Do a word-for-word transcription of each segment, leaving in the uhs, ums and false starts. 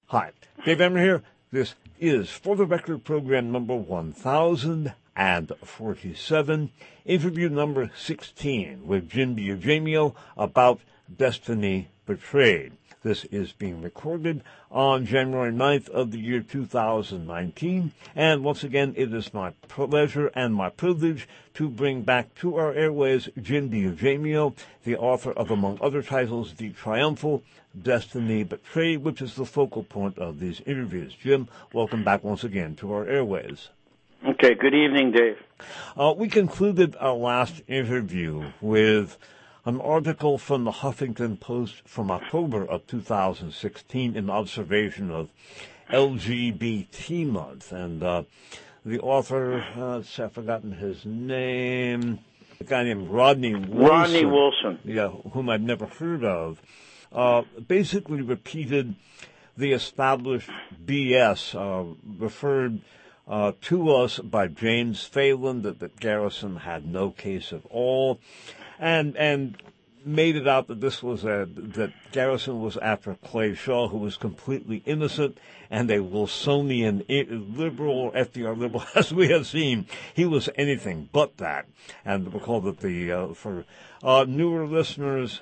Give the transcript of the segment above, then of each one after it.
Hi, Dave Emmer here. This is For the Record program number one thousand forty-seven, interview number sixteen with Jim DiEugeniio about Destiny Betrayed. This is being recorded on January ninth of the year two thousand nineteen, and once again, it is my pleasure and my privilege to bring back to our airways Jim DiEugeniio, the author of, among other titles, The Triumphal Destiny Betrayed, which is the focal point of these interviews. Jim, welcome back once again to our airways. Okay, good evening, Dave. Uh, we concluded our last interview with an article from the Huffington Post from October of two thousand sixteen in observation of L G B T month. And uh, the author, uh, I've forgotten his name, a guy named Rodney Wilson. Rodney Wilson. Yeah, whom I'd never heard of, uh, basically repeated the established B S uh, referred uh, to us by James Phelan, that, that Garrison had no case at all. And and made it out that this was a that Garrison was after Clay Shaw, who was completely innocent, and a Wilsonian liberal, F D R liberal, as we have seen. He was anything but that. And we'll call it the uh, for uh, newer listeners,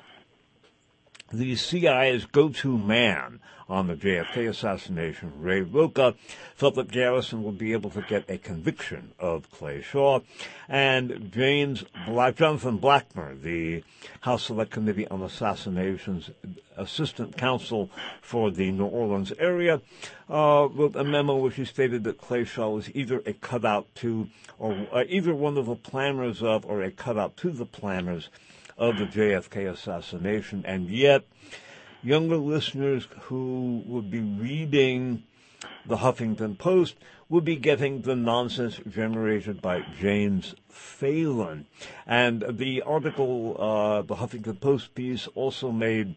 the C I A's go-to man on the J F K assassination, Ray Rocha, felt that Garrison would be able to get a conviction of Clay Shaw. And James Black, Jonathan Blackmer, the House Select Committee on Assassinations assistant counsel for the New Orleans area, uh, wrote a memo which he stated that Clay Shaw was either a cutout to, or uh, either one of the planners of, or a cutout to the planners of the J F K assassination. And yet, younger listeners who would be reading the Huffington Post would be getting the nonsense generated by James Phelan. And the article, uh, the Huffington Post piece, also made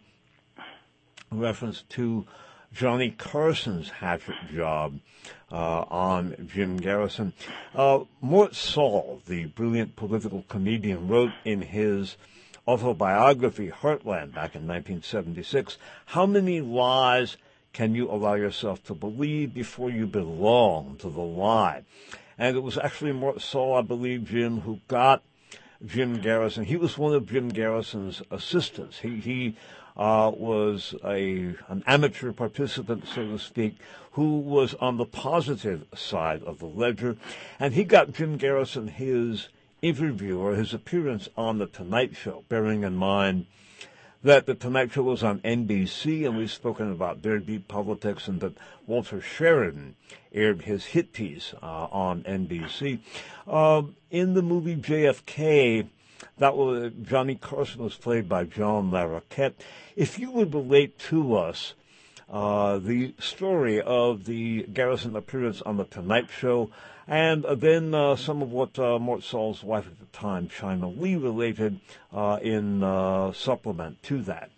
reference to Johnny Carson's hatchet job uh, on Jim Garrison. Uh, Mort Sahl, the brilliant political comedian, wrote in his autobiography, Heartland, back in nineteen seventy-six, how many lies can you allow yourself to believe before you belong to the lie? And it was actually Mort Sahl, I believe, Jim, who got Jim Garrison. He was one of Jim Garrison's assistants. He, he uh, was a an amateur participant, so to speak, who was on the positive side of the ledger. And he got Jim Garrison his interview or his appearance on The Tonight Show, bearing in mind that The Tonight Show was on N B C, and we've spoken about deadbeat politics, and that Walter Sheridan aired his hit piece uh, on N B C. Uh, in the movie J F K, that was, Johnny Carson was played by John Larroquette. If you would relate to us uh, the story of the Garrison appearance on The Tonight Show, and uh, then uh, some of what uh, Mort Sahl's wife at the time, China Lee, related uh, in uh, supplement to that.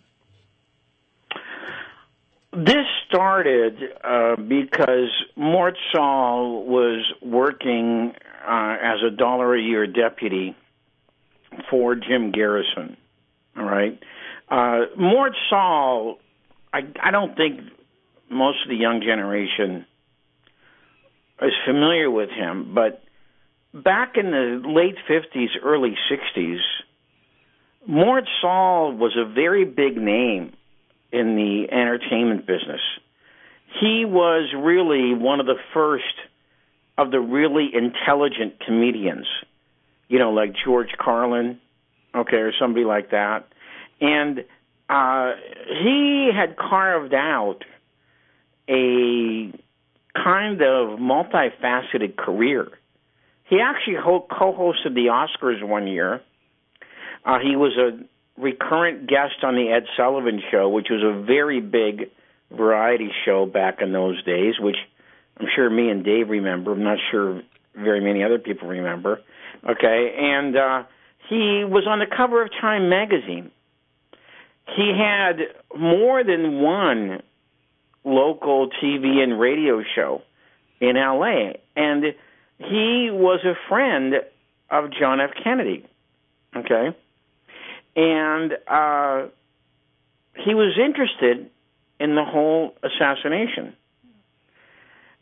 This started uh, because Mort Sahl was working uh, as a dollar-a-year deputy for Jim Garrison, all right? Uh, Mort Sahl, I, I don't think most of the young generation is familiar with him, but back in the late fifties, early sixties, Mort Sahl was a very big name in the entertainment business. He was really one of the first of the really intelligent comedians, you know, like George Carlin, okay, or somebody like that. And uh, he had carved out a kind of multifaceted career. He actually ho- co-hosted the Oscars one year. Uh, he was a recurrent guest on the Ed Sullivan Show, which was a very big variety show back in those days, which I'm sure me and Dave remember. I'm not sure very many other people remember. Okay, and uh, he was on the cover of Time magazine. He had more than one local T V and radio show in L A, and he was a friend of John F. Kennedy, okay? And uh, he was interested in the whole assassination.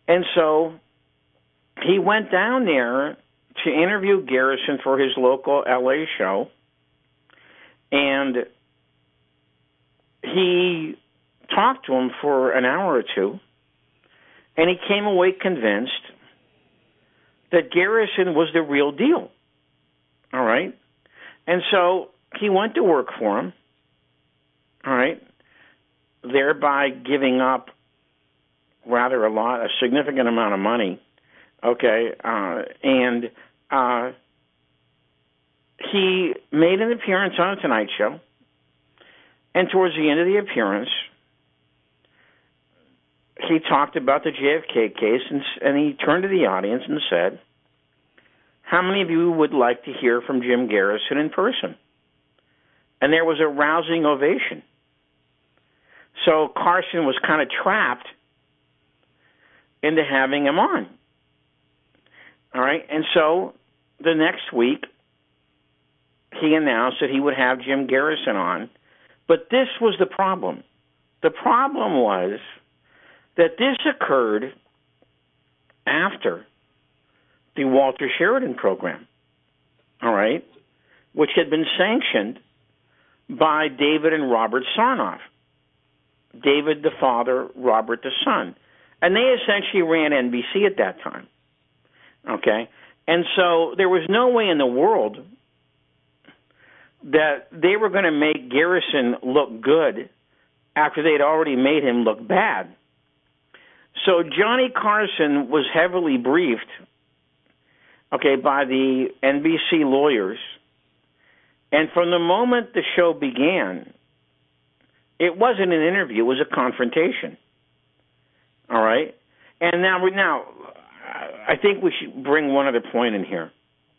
And so he went down there to interview Garrison for his local L A show, and he talked to him for an hour or two, and he came away convinced that Garrison was the real deal. All right? And so he went to work for him, all right, thereby giving up rather a lot, a significant amount of money, okay, uh, and uh, he made an appearance on a Tonight Show, and towards the end of the appearance, he talked about the J F K case, and, and he turned to the audience and said, how many of you would like to hear from Jim Garrison in person? And there was a rousing ovation. So Carson was kind of trapped into having him on. All right, and so the next week, he announced that he would have Jim Garrison on, but this was the problem. The problem was that this occurred after the Walter Sheridan program, all right, which had been sanctioned by David and Robert Sarnoff. David the father, Robert the son. And they essentially ran N B C at that time, okay? And so there was no way in the world that they were going to make Garrison look good after they'd already made him look bad. So Johnny Carson was heavily briefed, okay, by the N B C lawyers. And from the moment the show began, it wasn't an interview, it was a confrontation. All right? And now, now, I think we should bring one other point in here.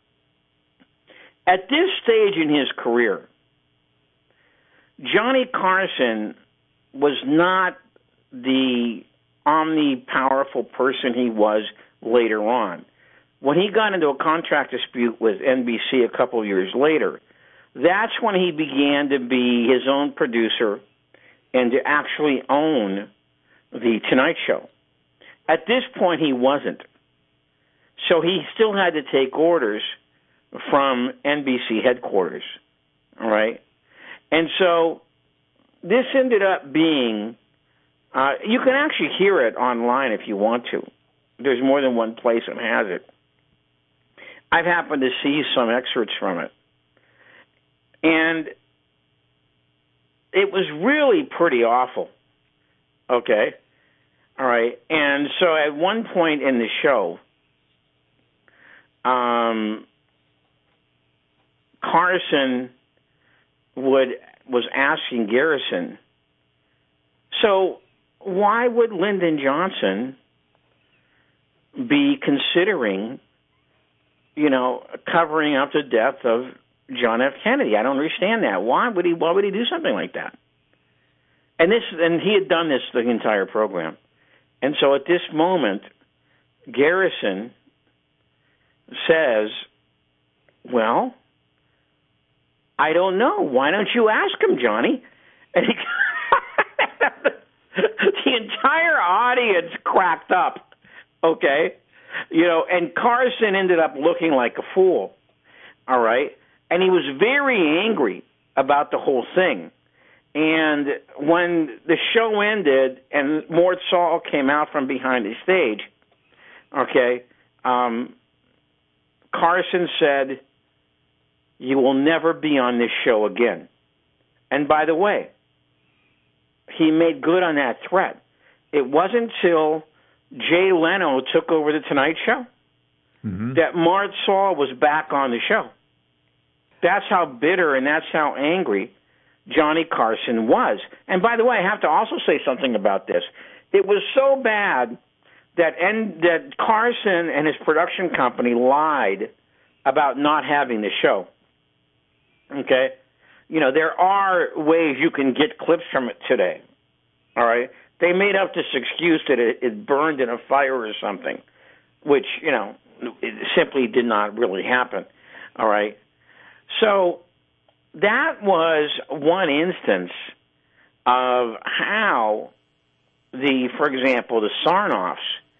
At this stage in his career, Johnny Carson was not the omni-powerful person he was later on. When he got into a contract dispute with N B C a couple of years later, that's when he began to be his own producer and to actually own the Tonight Show. At this point, he wasn't. So he still had to take orders from N B C headquarters, all right? And so this ended up being, uh, you can actually hear it online if you want to. There's more than one place that has it. I've happened to see some excerpts from it. And it was really pretty awful, okay? All right, and so at one point in the show, um, Carson would was asking Garrison, so why would Lyndon Johnson be considering, you know, covering up the death of John F. Kennedy? I don't understand that. Why would he? Why would he do something like that? And this, and he had done this the entire program. And so at this moment, Garrison says, "Well, I don't know. Why don't you ask him, Johnny?" And he, the entire audience cracked up. Okay, you know, and Carson ended up looking like a fool. All right. And he was very angry about the whole thing. And when the show ended and Mort Saul came out from behind the stage, okay, um, Carson said, "You will never be on this show again." And by the way, he made good on that threat. It wasn't until Jay Leno took over the Tonight Show mm-hmm. that Mort Saul was back on the show. That's how bitter and that's how angry Johnny Carson was. And by the way, I have to also say something about this. It was so bad that en- that Carson and his production company lied about not having the show. Okay? You know, there are ways you can get clips from it today. All right? They made up this excuse that it, it burned in a fire or something, which, you know, it simply did not really happen. All right? So that was one instance of how the, for example, the Sarnoffs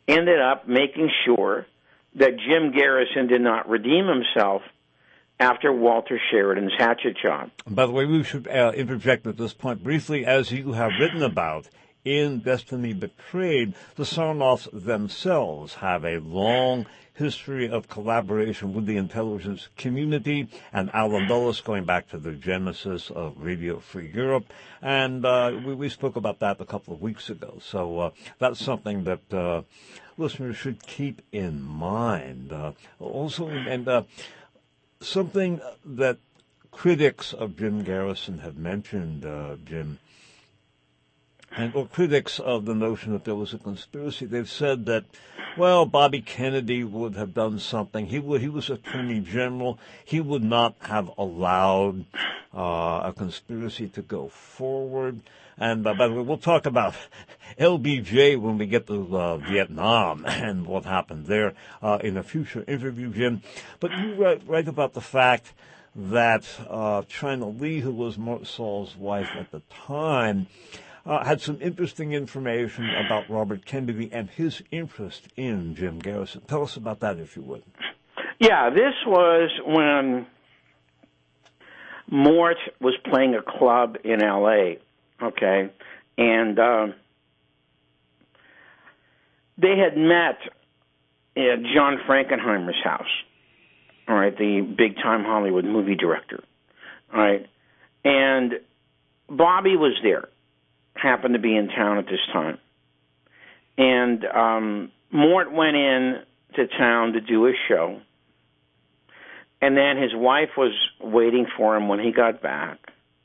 ended up making sure that Jim Garrison did not redeem himself after Walter Sheridan's hatchet job. By the way, we should uh, interject at this point briefly, as you have written about in Destiny Betrayed, the Sarnoffs themselves have a long history of collaboration with the intelligence community, and Alan Dulles going back to the genesis of Radio Free Europe, and uh, we, we spoke about that a couple of weeks ago. So uh, that's something that uh, listeners should keep in mind. Uh, also, and uh, something that critics of Jim Garrison have mentioned, uh, Jim, and or critics of the notion that there was a conspiracy, they've said that, well, Bobby Kennedy would have done something. He would. He was Attorney General. He would not have allowed uh, a conspiracy to go forward. And uh, by the way, we'll talk about L B J when we get to uh, Vietnam and what happened there uh, in a future interview, Jim. But you write, write about the fact that uh, China Lee, who was Mort Saul's wife at the time, Uh, had some interesting information about Robert Kennedy and his interest in Jim Garrison. Tell us about that, if you would. Yeah, this was when Mort was playing a club in L A, okay, and um, they had met at John Frankenheimer's house, all right, the big-time Hollywood movie director, all right, and Bobby was there. Happened to be in town at this time. And um, Mort went in to town to do a show. And then his wife was waiting for him when he got back.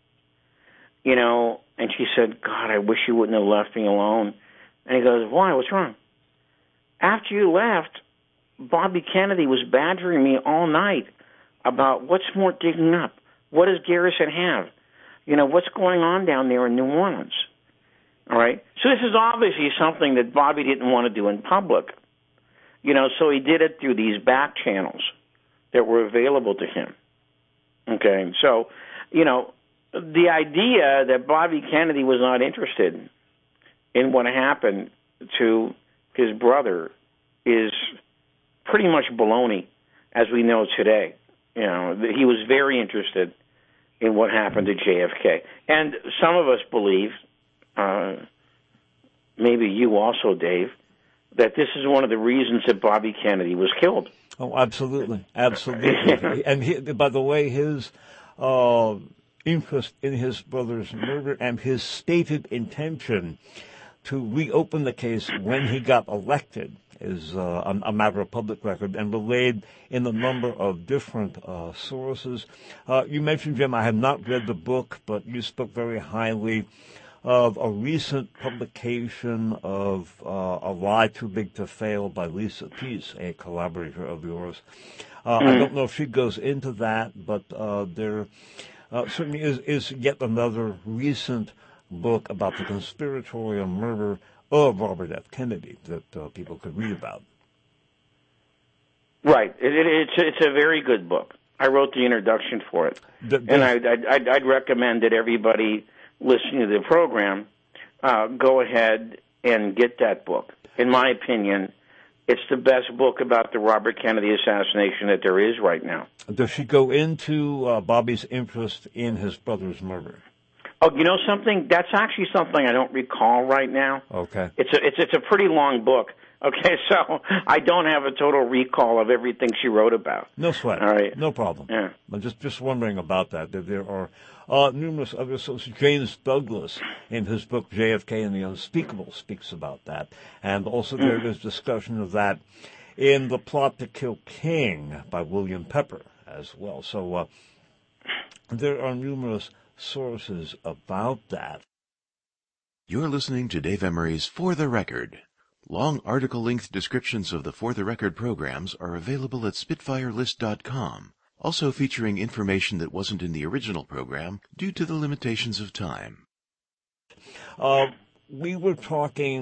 You know, and she said, God, I wish you wouldn't have left me alone. And he goes, why? What's wrong? After you left, Bobby Kennedy was badgering me all night about what's Mort digging up? What does Garrison have? You know, what's going on down there in New Orleans? All right. So this is obviously something that Bobby didn't want to do in public. You know, so he did it through these back channels that were available to him. Okay. So, you know, the idea that Bobby Kennedy was not interested in what happened to his brother is pretty much baloney, as we know today. You know, he was very interested in what happened to J F K. And some of us believe, uh, maybe you also, Dave, that this is one of the reasons that Bobby Kennedy was killed. Oh, absolutely. Absolutely. And he, by the way, his uh, interest in his brother's murder and his stated intention to reopen the case when he got elected is uh, a, a matter of public record and relayed in a number of different uh, sources. Uh, you mentioned, Jim, I have not read the book, but you spoke very highly of a recent publication of uh, A Lie Too Big to Fail by Lisa Pease, a collaborator of yours. Uh, mm. I don't know if she goes into that, but uh, there uh, certainly is, is yet another recent book about the conspiratorial murder of Robert F. Kennedy that uh, people could read about. Right. It, it, it's, it's a very good book. I wrote the introduction for it. The, and I, I'd, I'd recommend that everybody listening to the program uh, go ahead and get that book. In my opinion, it's the best book about the Robert Kennedy assassination that there is right now. Does she go into uh, Bobby's interest in his brother's murder? Oh, you know something? That's actually something I don't recall right now. Okay. It's a, it's, it's a pretty long book. Okay, so I don't have a total recall of everything she wrote about. No sweat. All right. No problem. Yeah. I'm just, just wondering about that. That there are uh, numerous other sources. James Douglas, in his book J F K and the Unspeakable, speaks about that. And also there is discussion of that in The Plot to Kill King by William Pepper as well. So uh, there are numerous sources about that. You're listening to Dave Emery's For the Record. Long article-length descriptions of the For the Record programs are available at Spitfire List dot com, also featuring information that wasn't in the original program due to the limitations of time. Uh, we were talking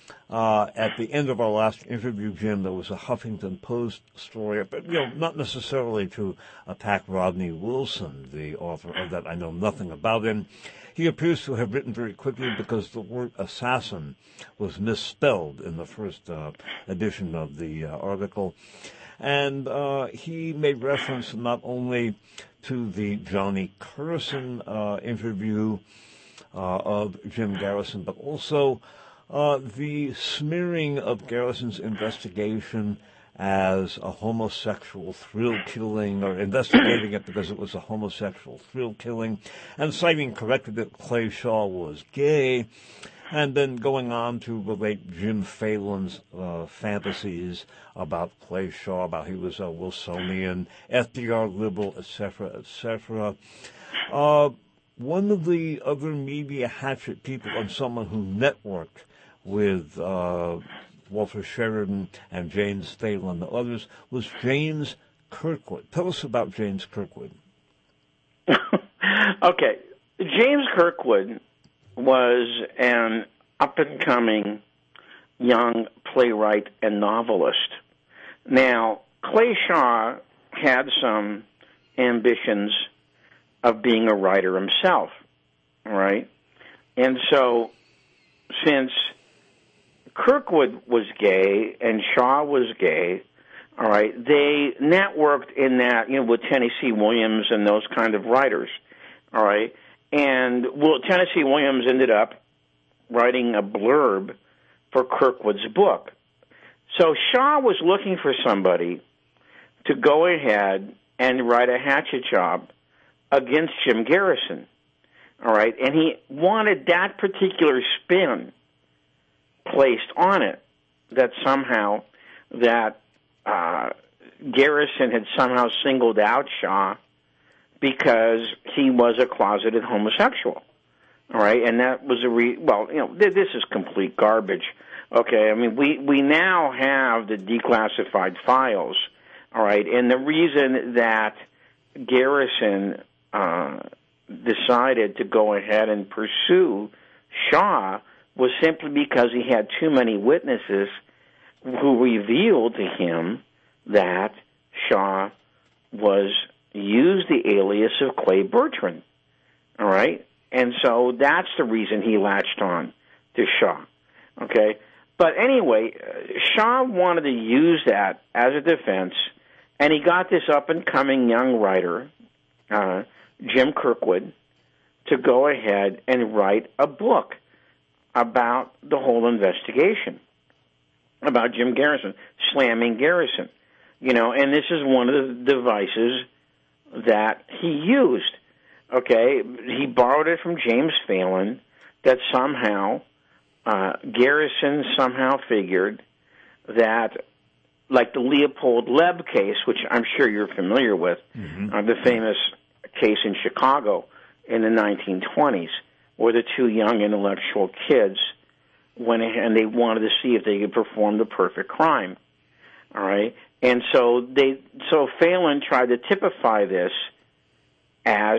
Uh, at the end of our last interview, Jim, there was a Huffington Post story, but, you know, not necessarily to attack Rodney Wilson, the author of that. I know nothing about him. He appears to have written very quickly because the word assassin was misspelled in the first uh, edition of the uh, article. And uh, he made reference not only to the Johnny Carson uh, interview uh, of Jim Garrison, but also Uh, the smearing of Garrison's investigation as a homosexual thrill killing, or investigating it because it was a homosexual thrill killing, and citing correctly that Clay Shaw was gay, and then going on to relate Jim Phelan's uh, fantasies about Clay Shaw, about he was a Wilsonian, F D R liberal, et cetera, et cetera. Uh, one of the other media hatchet people, and someone who networked with uh, Walter Sheridan and James Phelan and others, was James Kirkwood. Tell us about James Kirkwood. Okay. James Kirkwood was an up-and-coming young playwright and novelist. Now, Clay Shaw had some ambitions of being a writer himself, all right? And so, since Kirkwood was gay and Shaw was gay, all right, they networked in that, you know, with Tennessee Williams and those kind of writers, all right? And well, Tennessee Williams ended up writing a blurb for Kirkwood's book. So Shaw was looking for somebody to go ahead and write a hatchet job against Jim Garrison, all right? And he wanted that particular spin placed on it, that somehow that uh, Garrison had somehow singled out Shaw because he was a closeted homosexual, all right? And that was a re- well, you know, th- this is complete garbage. Okay, I mean, we we now have the declassified files, all right, and the reason that Garrison uh, decided to go ahead and pursue Shaw was simply because he had too many witnesses who revealed to him that Shaw was used the alias of Clay Bertrand, all right? And so that's the reason he latched on to Shaw, okay? But anyway, Shaw wanted to use that as a defense, and he got this up-and-coming young writer, uh, Jim Kirkwood, to go ahead and write a book about the whole investigation, about Jim Garrison, slamming Garrison. You know, and this is one of the devices that he used, okay? He borrowed it from James Phelan, that somehow uh, Garrison somehow figured that, like the Leopold Leb case, which I'm sure you're familiar with, mm-hmm. uh, the famous case in Chicago in the nineteen twenties, where the two young intellectual kids went ahead and they wanted to see if they could perform the perfect crime. All right? And so they so Phelan tried to typify this as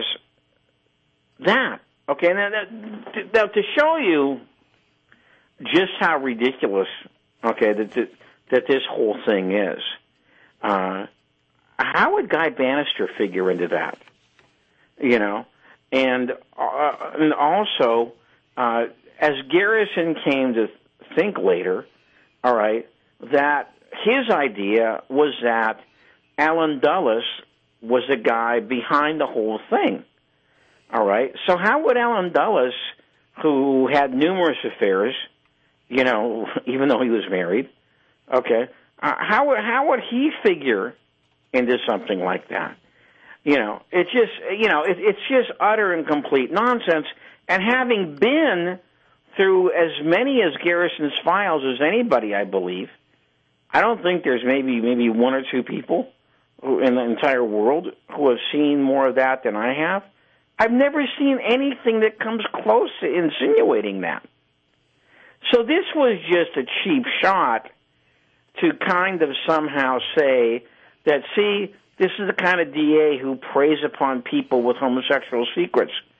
that. Okay, now that, now to show you just how ridiculous, okay, that that, that this whole thing is, uh, how would Guy Bannister figure into that? You know? And, uh, and also, uh, as Garrison came to think later, all right, that his idea was that Alan Dulles was the guy behind the whole thing, all right? So how would Alan Dulles, who had numerous affairs, you know, even though he was married, okay, uh, how, how would he figure into something like that? You know, it's just, you know, it, it's just utter and complete nonsense. And having been through as many as Garrison's files as anybody, I believe, I don't think there's maybe maybe one or two people who, in the entire world who have seen more of that than I have. I've never seen anything that comes close to insinuating that. So this was just a cheap shot to kind of somehow say that, see, this is the kind of D A who preys upon people with homosexual secrets.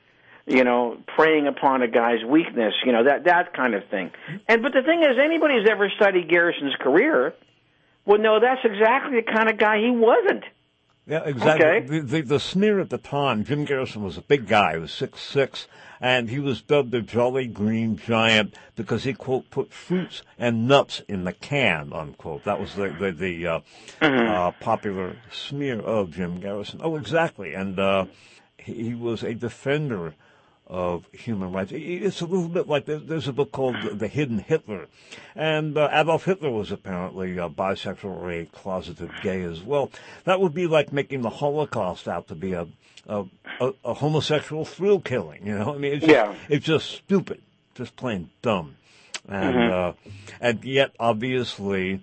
you know, preying upon a guy's weakness, you know, that that kind of thing. And but the thing is, anybody who's ever studied Garrison's career would know that's exactly the kind of guy he wasn't. Yeah, exactly. Okay. The, the, the sneer at the time, Jim Garrison was a big guy. He was six six, and he was dubbed the Jolly Green Giant because he, quote, put fruits and nuts in the can, unquote. That was the the, the uh, mm-hmm. uh, popular smear of Jim Garrison. Oh, exactly. And uh, he, he was a defender of human rights. It's a little bit like there's a book called The Hidden Hitler, and uh, Adolf Hitler was apparently uh, bisexual or a closeted gay as well. That would be like making the Holocaust out to be a a, a, a homosexual thrill killing. You know, I mean, it's just, yeah. it's just stupid, just plain dumb, and mm-hmm. uh, and yet obviously,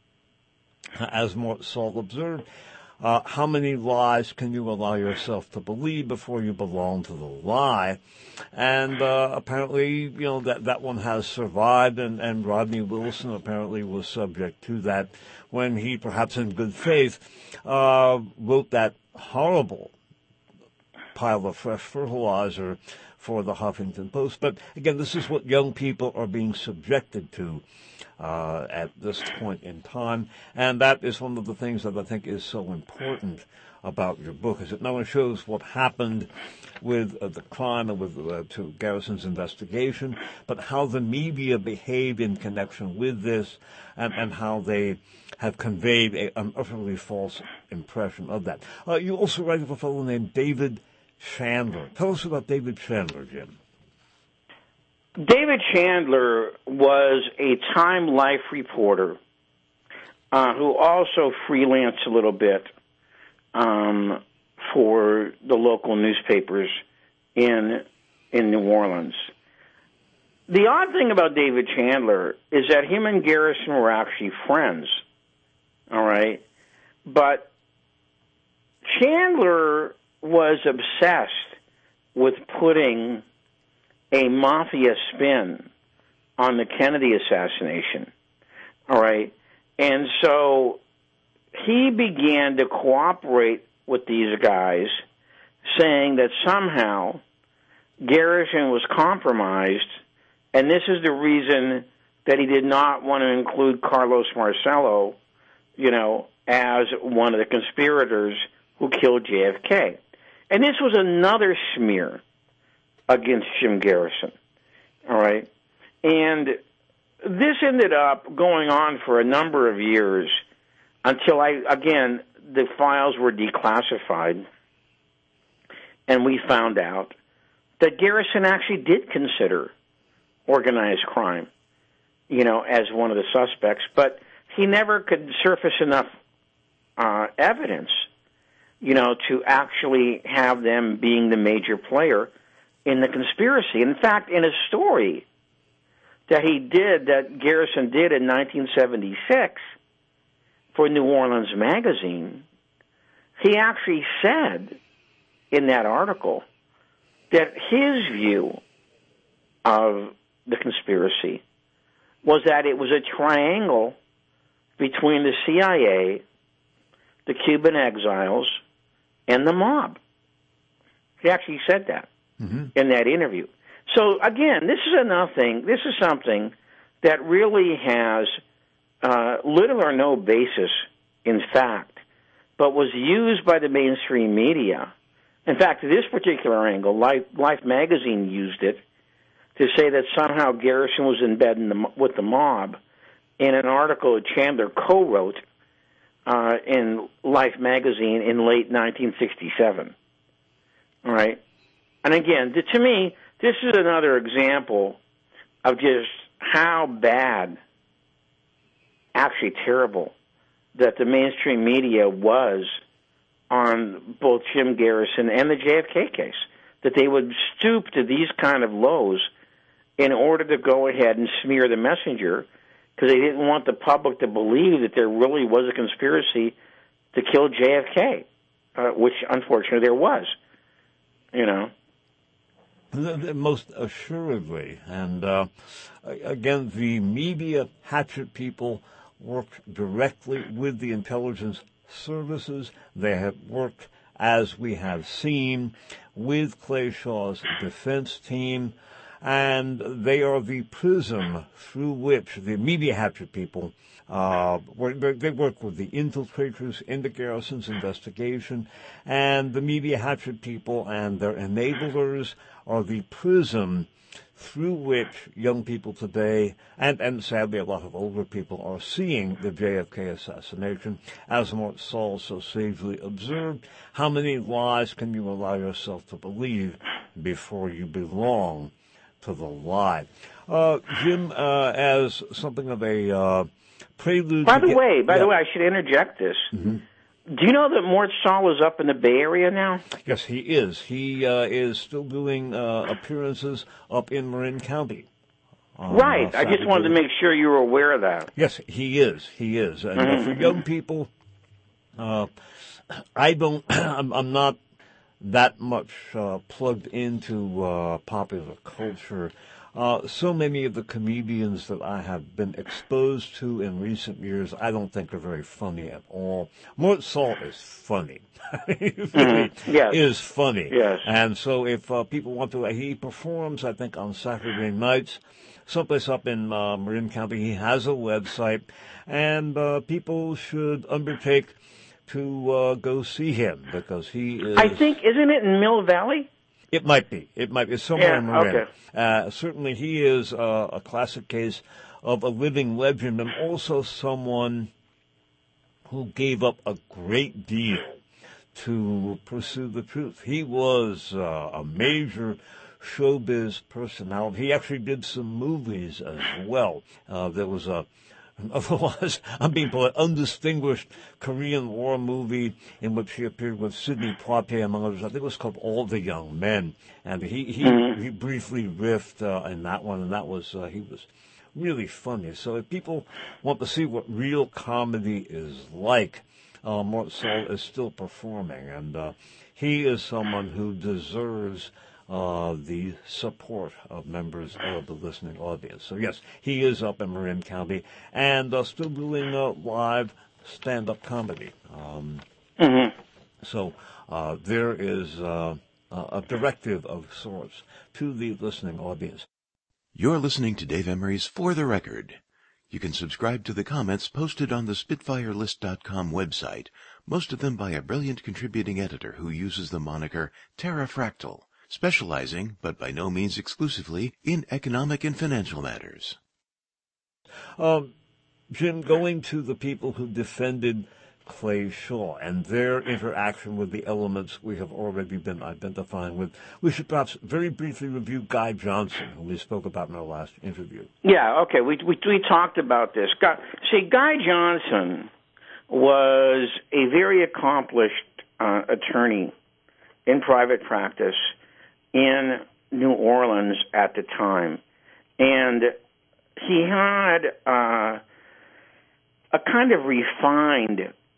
as Mort Sahl observed. Uh, how many lies can you allow yourself to believe before you belong to the lie? And uh, apparently, you know, that, that one has survived, and, and Rodney Wilson apparently was subject to that when he, perhaps in good faith, uh, wrote that horrible pile of fresh fertilizer for the Huffington Post. But again, this is what young people are being subjected to Uh, at this point in time, and that is one of the things that I think is so important about your book, is it not only shows what happened with uh, the crime and with uh, to Garrison's investigation, but how the media behaved in connection with this, and, and how they have conveyed a, an utterly false impression of that. Uh, you also write of a fellow named David Chandler. Tell us about David Chandler, Jim. David Chandler was a Time Life reporter uh, who also freelanced a little bit um, for the local newspapers in in New Orleans. The odd thing about David Chandler is that him and Garrison were actually friends, all right? But Chandler was obsessed with putting a mafia spin on the Kennedy assassination, all right? And so he began to cooperate with these guys, saying that somehow Garrison was compromised, and this is the reason that he did not want to include Carlos Marcello, you know, as one of the conspirators who killed J F K. And this was another smear against Jim Garrison, all right? And this ended up going on for a number of years until, I again, the files were declassified, and we found out that Garrison actually did consider organized crime, you know, as one of the suspects, but he never could surface enough uh, evidence, you know, to actually have them being the major player in the conspiracy. In fact, in a story that he did, that Garrison did in nineteen seventy-six for New Orleans Magazine, he actually said in that article that his view of the conspiracy was that it was a triangle between the C I A, the Cuban exiles, and the mob. He actually said that. Mm-hmm. In that interview. So, again, this is nothing, this is something that really has uh, little or no basis in fact, but was used by the mainstream media. In fact, this particular angle, Life, Life magazine used it to say that somehow Garrison was in bed in the, with the mob in an article that Chandler co-wrote uh, in Life magazine in late nineteen sixty-seven. All right? And again, to me, this is another example of just how bad, actually terrible, that the mainstream media was on both Jim Garrison and the J F K case, that they would stoop to these kind of lows in order to go ahead and smear the messenger because they didn't want the public to believe that there really was a conspiracy to kill J F K, uh, which unfortunately there was, you know. Most assuredly. And uh, again, the media hatchet people worked directly with the intelligence services. They have worked as we have seen with Clay Shaw's defense team, and they are the prism through which the media hatchet people, uh, work, they work with the infiltrators in the Garrison's investigation, and the media hatchet people and their enablers are the prism through which young people today, and, and sadly a lot of older people, are seeing the J F K assassination. As Mort Sahl so sagely observed, how many lies can you allow yourself to believe before you belong to the lie? Uh, Jim, uh, as something of a uh, prelude... By the get, way, by yeah. the way, I should interject this. Mm-hmm. Do you know that Mort Sahl is up in the Bay Area now? Yes, he is. He uh, is still doing uh, appearances up in Marin County. Um, right. Uh, I just wanted to make sure you were aware of that. Yes, he is. He is. And mm-hmm. uh, for young people, uh, I don't, I'm, I'm not that much uh, plugged into uh, popular culture. Uh, so many of the comedians that I have been exposed to in recent years, I don't think are very funny at all. Mort Sahl is funny. He really mm-hmm. yes. is funny. Yes. And so if uh, people want to, he performs, I think, on Saturday nights, someplace up in uh, Marin County. He has a website, and uh, people should undertake to uh, go see him because he is... I think, isn't it in Mill Valley? It might be. It might be somewhere yeah, in Marin. Okay. Uh, certainly he is uh, a classic case of a living legend and also someone who gave up a great deal to pursue the truth. He was uh, a major showbiz personality. He actually did some movies as well. Uh, there was a Otherwise, I'm being put an undistinguished Korean War movie in which he appeared with Sidney Poitier, among others. I think it was called All the Young Men. And he, he, mm-hmm. he briefly riffed uh, in that one, and that was, uh, he was really funny. So if people want to see what real comedy is like, uh, Mort Sahl is still performing, and uh, he is someone who deserves Uh, the support of members of the listening audience. So yes, he is up in Marin County and uh, still doing uh, live stand-up comedy. Um, mm-hmm. So uh, there is uh, a directive of sorts to the listening audience. You're listening to Dave Emery's For the Record. You can subscribe to the comments posted on the Spitfire List dot com website, most of them by a brilliant contributing editor who uses the moniker Terrafractal, specializing, but by no means exclusively, in economic and financial matters. Um, Jim, going to the people who defended Clay Shaw and their interaction with the elements we have already been identifying with, we should perhaps very briefly review Guy Johnson, who we spoke about in our last interview. Yeah, okay, we we, we talked about this. Guy, see, Guy Johnson was a very accomplished uh, attorney in private practice in New Orleans at the time. And he had uh, a kind of refined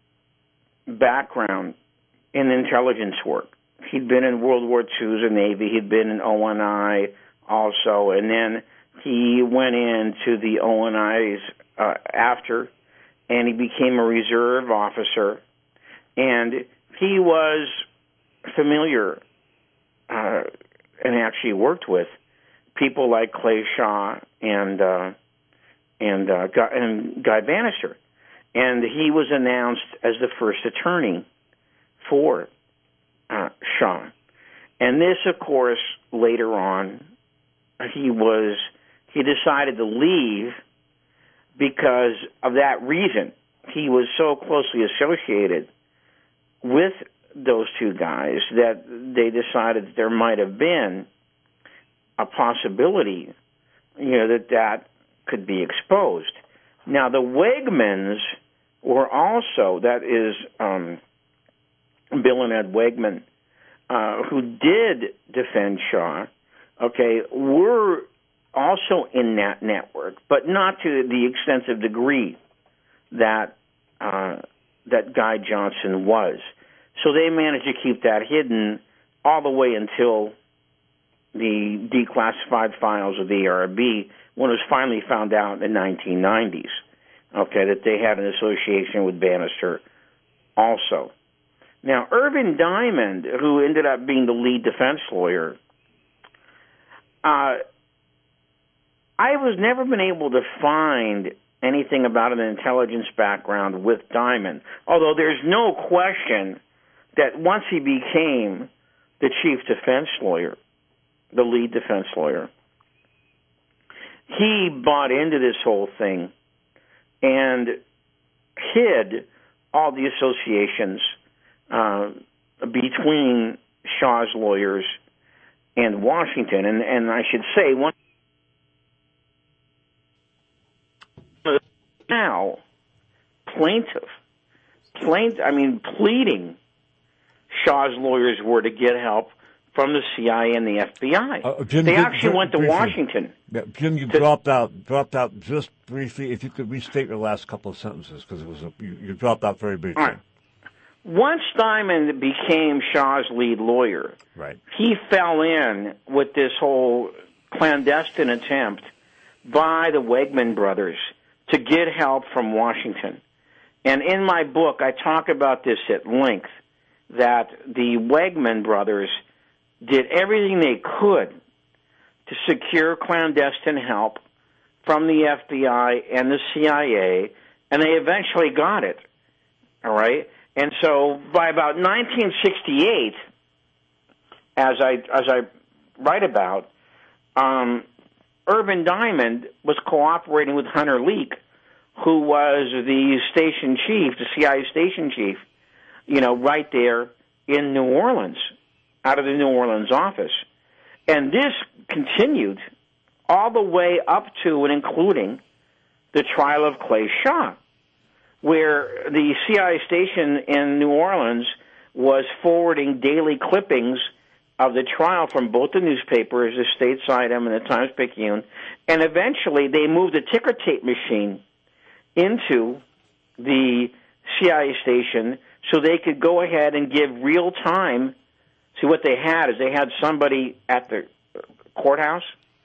background in intelligence work. He'd been in World War Two as a Navy. He'd been in O N I also. And then he went into the O N Is uh, after, and he became a reserve officer. And he was familiar Uh, and actually worked with people like Clay Shaw and uh, and, uh, Guy, and Guy Bannister, and he was announced as the first attorney for uh, Shaw. And this, of course, later on, he was he decided to leave because of that reason. He was so closely associated with those two guys that they decided that there might have been a possibility, you know, that that could be exposed. Now, the Wegmans were also, that is um, Bill and Ed Wegman, uh, who did defend Shaw, okay, were also in that network, but not to the extensive degree that uh, that Guy Johnson was. So they managed to keep that hidden all the way until the declassified files of the A R B, when it was finally found out in the nineteen nineties, okay, that they had an association with Bannister also. Now, Irvin Diamond, who ended up being the lead defense lawyer, uh, I was never been able to find anything about an intelligence background with Diamond, although there's no question that once he became the chief defense lawyer, the lead defense lawyer, he bought into this whole thing and hid all the associations uh, between Shaw's lawyers and Washington. And, and I should say, one now plaintiff, plaint, I mean, pleading Shaw's lawyers were to get help from the C I A and the F B I. Uh, Jim, they Jim, actually Jim, went to briefly. Washington. Yeah, Jim, you to, dropped out. Dropped out just briefly. If you could restate your last couple of sentences, because it was a, you, you dropped out very briefly. All right. Once Diamond became Shaw's lead lawyer, right, he fell in with this whole clandestine attempt by the Wegman brothers to get help from Washington. And in my book, I talk about this at length, that the Wegman brothers did everything they could to secure clandestine help from the F B I and the C I A, and they eventually got it, all right? And so by about nineteen sixty-eight, as I as I write about, um, Irvin Diamond was cooperating with Hunter Leak, who was the station chief, the C I A station chief, you know, right there in New Orleans, out of the New Orleans office. And this continued all the way up to and including the trial of Clay Shaw, where the C I A station in New Orleans was forwarding daily clippings of the trial from both the newspapers, the Stateside-M and the Times-Picayune, and eventually they moved the ticker tape machine into the C I A station so they could go ahead and give real time. See, what they had is they had somebody at the courthouse.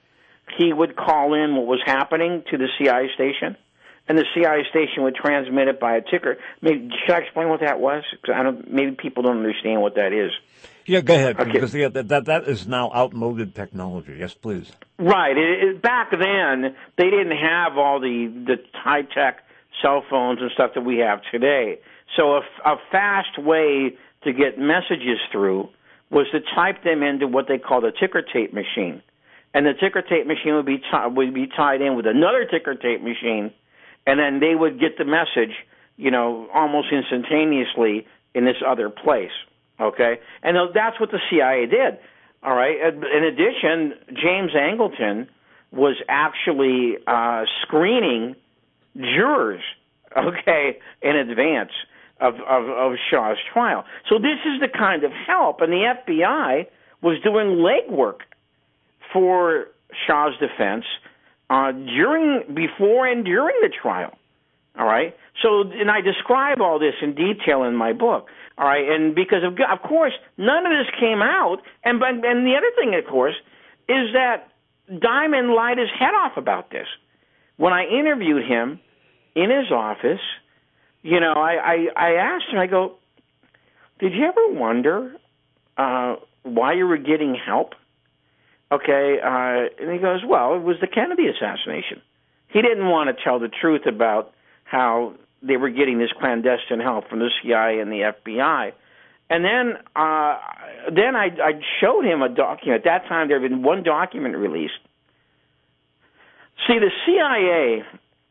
He would call in what was happening to the C I A station, and the C I A station would transmit it by a ticker. Maybe, should I explain what that was? Because I don't. Maybe people don't understand what that is. Yeah, go ahead. Okay. Because yeah, that, that that is now outmoded technology. Yes, please. Right. It, it, back then, they didn't have all the the high tech cell phones and stuff that we have today. So a, a fast way to get messages through was to type them into what they called a ticker tape machine, and the ticker tape machine would be t- would be tied in with another ticker tape machine, and then they would get the message, you know, almost instantaneously in this other place. Okay, and that's what the C I A did. All right. In addition, James Angleton was actually uh, screening jurors, okay, in advance of, of, of Shaw's trial. So this is the kind of help, and the F B I was doing legwork for Shaw's defense uh, during, before and during the trial. All right. So, and I describe all this in detail in my book. All right, and because of, of course, none of this came out, and and the other thing, of course, is that Diamond lied his head off about this. When I interviewed him in his office, you know, I, I, I asked him, I go, did you ever wonder uh, why you were getting help? Okay, uh, and he goes, well, it was the Kennedy assassination. He didn't want to tell the truth about how they were getting this clandestine help from the C I A and the F B I. And then uh, then I, I showed him a document. At that time, there had been one document released. See, the C I A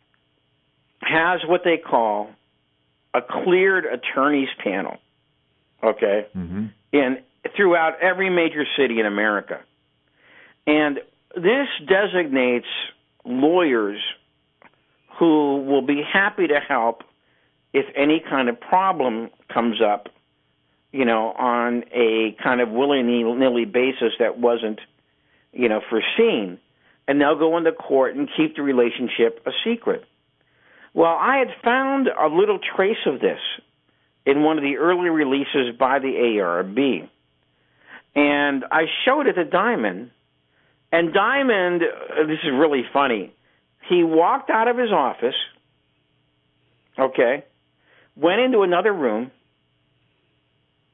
has what they call a cleared attorneys panel, okay, mm-hmm. in throughout every major city in America. And this designates lawyers who will be happy to help if any kind of problem comes up, you know, on a kind of willy-nilly basis that wasn't, you know, foreseen. And they'll go into court and keep the relationship a secret. Well, I had found a little trace of this in one of the early releases by the A R B. And I showed it to Diamond. And Diamond, uh, this is really funny, he walked out of his office, okay, went into another room,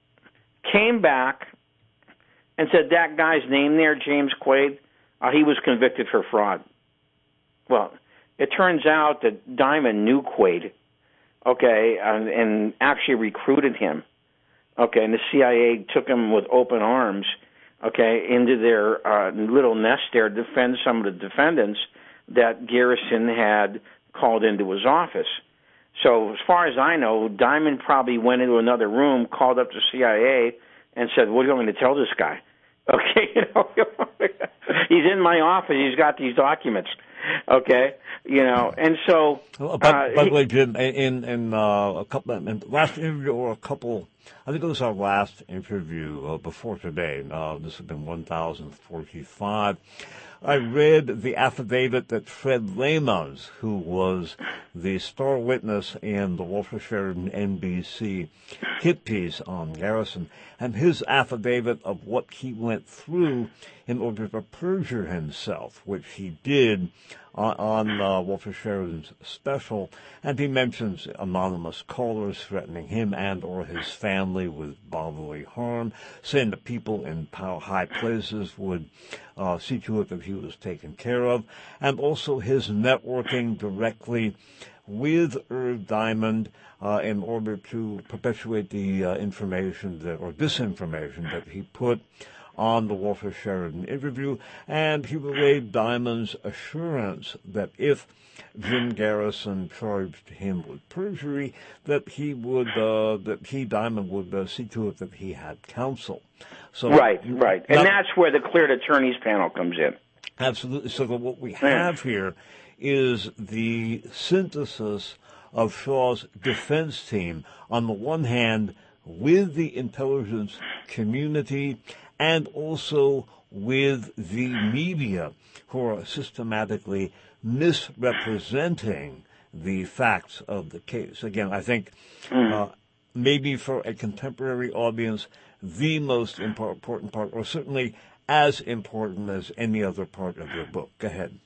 came back and said that guy's name there, James Quaid, uh, he was convicted for fraud. Well, it turns out that Diamond knew Quaid, okay, and, and actually recruited him, okay, and the C I A took him with open arms, okay, into their uh, little nest there to defend some of the defendants that Garrison had called into his office. So as far as I know, Diamond probably went into another room, called up the C I A, and said, what are you going to tell this guy? Okay, you know, he's in my office, he's got these documents, okay, you know, and so... Uh, by, uh, by he, the way, Jim, in, in uh, a couple, in last interview or a couple, I think it was our last interview uh, before today, uh, this has been one thousand forty-five, I read the affidavit that Fred Lemons, who was the star witness in the Walter Sheridan N B C hit piece on Garrison, and his affidavit of what he went through in order to perjure himself, which he did on, on uh, Walter Sheridan's special, and he mentions anonymous callers threatening him and or his family with bodily harm, saying that people in high places would uh, see to it that he was taken care of, and also his networking directly with Irv Diamond uh, in order to perpetuate the uh, information that, or disinformation that he put on the Walter Sheridan interview, and he relayed Diamond's assurance that if Jim Garrison charged him with perjury, that he would, uh, that he, Diamond, would uh, see to it that he had counsel. So, right, right. And not, that's where the cleared attorneys panel comes in. Absolutely. So what we have here is the synthesis of Shaw's defense team, on the one hand, with the intelligence community and also with the media, who are systematically misrepresenting the facts of the case. Again, I think uh, maybe for a contemporary audience, the most important part, or certainly as important as any other part of your book. Go ahead.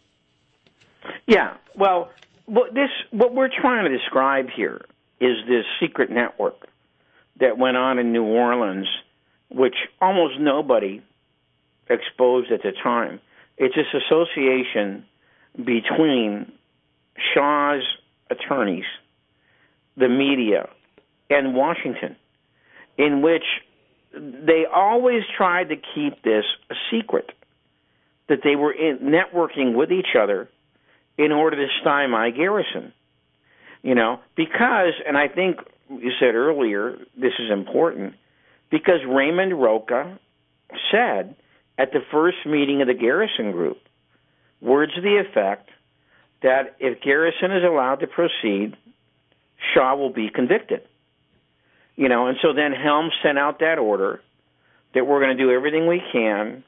Yeah, well, what this what we're trying to describe here is this secret network that went on in New Orleans, which almost nobody exposed at the time. It's this association between Shaw's attorneys, the media, and Washington, in which they always tried to keep this a secret, that they were in networking with each other in order to stymie Garrison. You know, because, and I think you said earlier, this is important, because Raymond Roca said at the first meeting of the Garrison Group, words to the effect that if Garrison is allowed to proceed, Shaw will be convicted. You know, and so then Helms sent out that order that we're going to do everything we can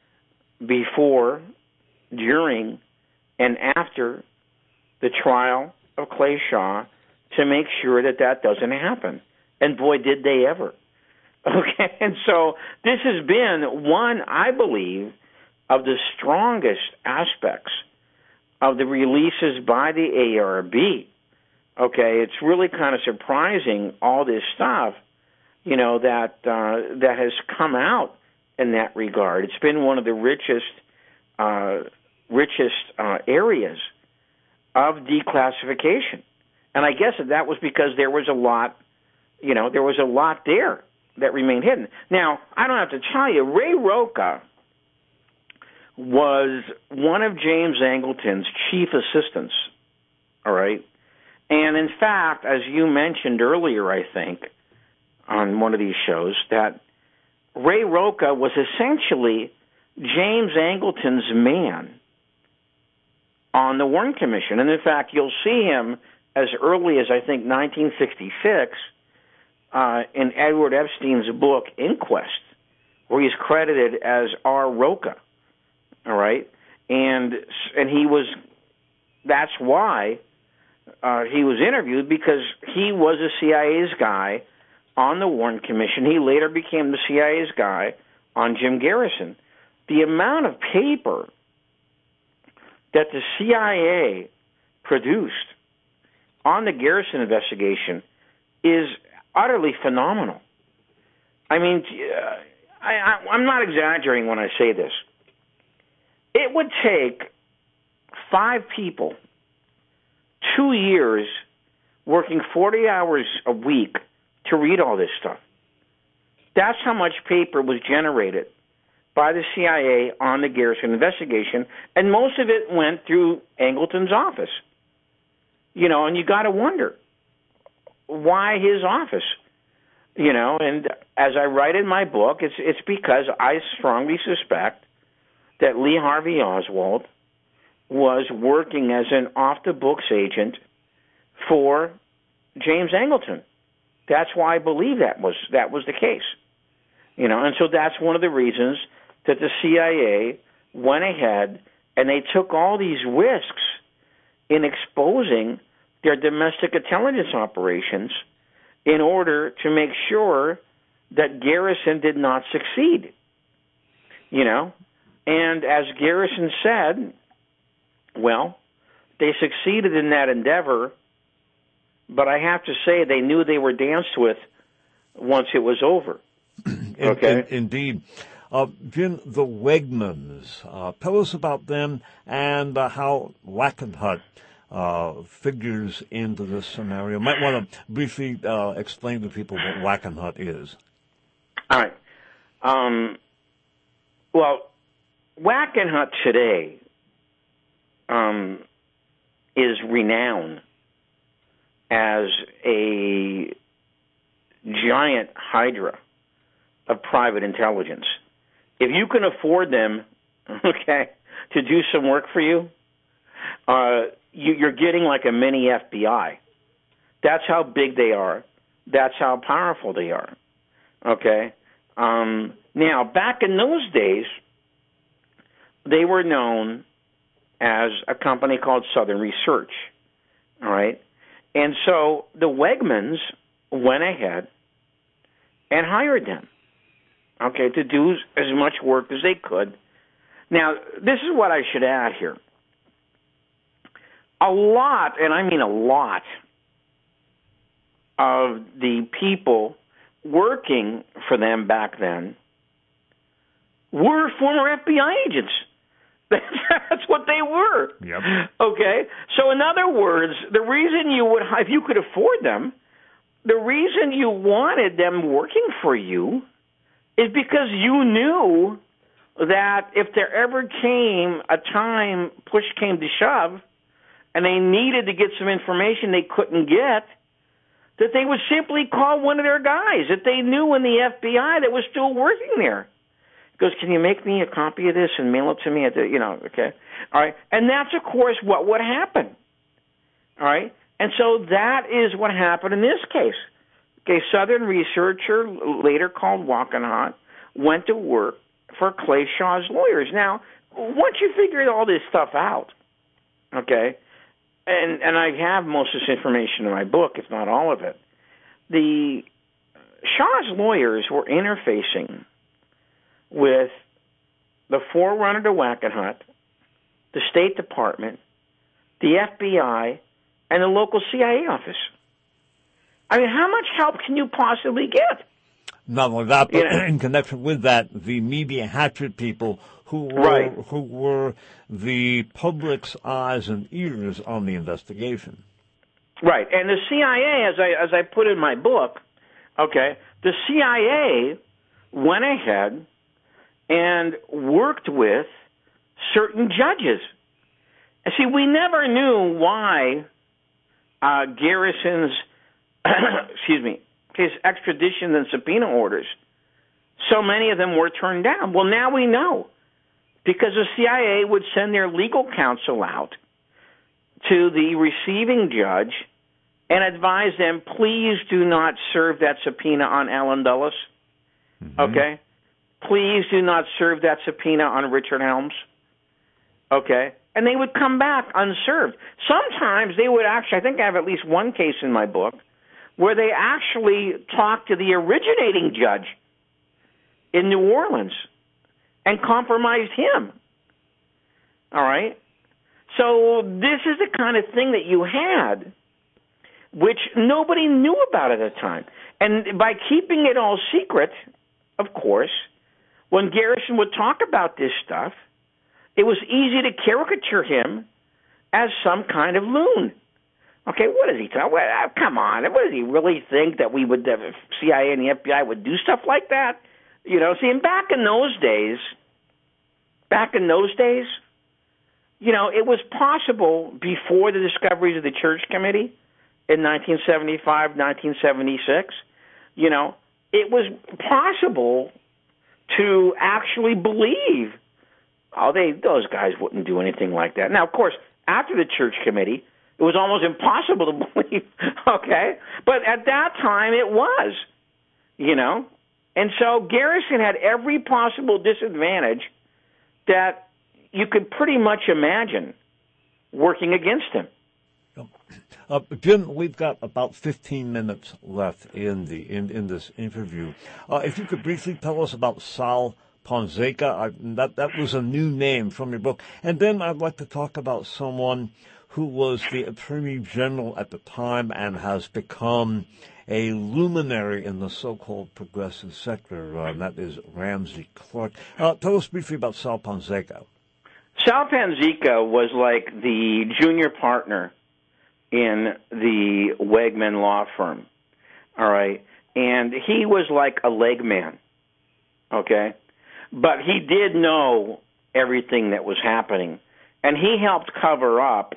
before, during, and after the trial of Clay Shaw to make sure that that doesn't happen. And boy, did they ever. Okay, and so this has been one, I believe, of the strongest aspects of the releases by the A R B. Okay, it's really kind of surprising, all this stuff, you know, that uh, that has come out in that regard. It's been one of the richest, uh, richest uh, areas of declassification. And I guess that, that was because there was a lot, you know, there was a lot there that remained hidden. Now, I don't have to tell you, Ray Roca was one of James Angleton's chief assistants, all right? And in fact, as you mentioned earlier, I think, on one of these shows, that Ray Roca was essentially James Angleton's man on the Warren Commission. And in fact, you'll see him as early as, I think, nineteen sixty-six uh, in Edward Epstein's book, Inquest, where he's credited as R. Roca, all right? And, and he was, that's why uh, he was interviewed, because he was a C I A's guy on the Warren Commission. He later became the C I A's guy on Jim Garrison. The amount of paper that the C I A produced on the Garrison investigation is utterly phenomenal. I mean, uh, I, I, I'm not exaggerating when I say this. It would take five people, two years, working forty hours a week to read all this stuff. That's how much paper was generated by the C I A on the Garrison investigation, and most of it went through Angleton's office. You know, and you got to wonder, why his office? You know, and as I write in my book, it's it's because I strongly suspect that Lee Harvey Oswald was working as an off-the-books agent for James Angleton. That's why I believe that was that was the case. You know, and so that's one of the reasons that the C I A went ahead and they took all these risks in exposing their domestic intelligence operations in order to make sure that Garrison did not succeed. You know, and as Garrison said, well, they succeeded in that endeavor, but I have to say they knew they were danced with once it was over. Okay. In, in, indeed. Uh, Jim, the Wegmans, uh, tell us about them and uh, how Wackenhut uh, figures into this scenario. Might want to briefly uh, explain to people what Wackenhut is. All right. Um, well, Wackenhut today um, is renowned as a giant hydra of private intelligence. If you can afford them, okay, to do some work for you, uh, you, you're getting like a mini F B I. That's how big they are. That's how powerful they are. Okay. Um, now, back in those days, they were known as a company called Southern Research. All right. And so the Wegmans went ahead and hired them, okay, to do as much work as they could. Now, this is what I should add here. A lot, and I mean a lot, of the people working for them back then were former F B I agents. That's what they were. Yep. Okay? So in other words, the reason you would, if you could afford them, the reason you wanted them working for you is because you knew that if there ever came a time push came to shove and they needed to get some information they couldn't get, that they would simply call one of their guys that they knew in the F B I that was still working there. He goes, can you make me a copy of this and mail it to me at the, you know, okay. All right. And that's, of course, what would happen. All right. And so that is what happened in this case. Okay, Southern Researcher, later called Wackenhut, went to work for Clay Shaw's lawyers. Now, once you figure all this stuff out, okay, and and I have most of this information in my book, if not all of it, the Shaw's lawyers were interfacing with the forerunner to Wackenhut, the State Department, the F B I, and the local C I A office. I mean, how much help can you possibly get? Not only that, but Yeah. in connection with that, the media hatchet people who were Right. who were the public's eyes and ears on the investigation. Right, and the C I A, as I as I put in my book, okay, the C I A went ahead and worked with certain judges. And see, we never knew why uh, Garrison's, excuse me, his extradition and subpoena orders, so many of them were turned down. Well, now we know, because the C I A would send their legal counsel out to the receiving judge and advise them, please do not serve that subpoena on Alan Dulles. Mm-hmm. Okay? Please do not serve that subpoena on Richard Helms. Okay? And they would come back unserved. Sometimes they would actually, I think I have at least one case in my book, where they actually talked to the originating judge in New Orleans and compromised him. All right? So this is the kind of thing that you had, which nobody knew about at the time. And by keeping it all secret, of course, when Garrison would talk about this stuff, it was easy to caricature him as some kind of loon. Okay, what does he talk? Well, uh, come on, what does he really think that we would, the C I A and the F B I would do stuff like that? You know, see, and back in those days, back in those days, you know, it was possible before the discoveries of the Church Committee in nineteen seventy-five, nineteen seventy-six, you know, it was possible to actually believe, oh, they those guys wouldn't do anything like that. Now, of course, after the Church Committee, it was almost impossible to believe, okay? But at that time, it was, you know. And so Garrison had every possible disadvantage that you could pretty much imagine working against him. Uh, Jim, we've got about fifteen minutes left in the in, in this interview. Uh, if you could briefly tell us about Sal Ponseca, I, that that was a new name from your book. And then I'd like to talk about someone who was the Attorney General at the time and has become a luminary in the so-called progressive sector, uh, and that is Ramsey Clark. Uh, tell us briefly about Sal Ponseca. Sal Ponseca was like the junior partner in the Wegman law firm, all right? And he was like a leg man, okay? But he did know everything that was happening, and he helped cover up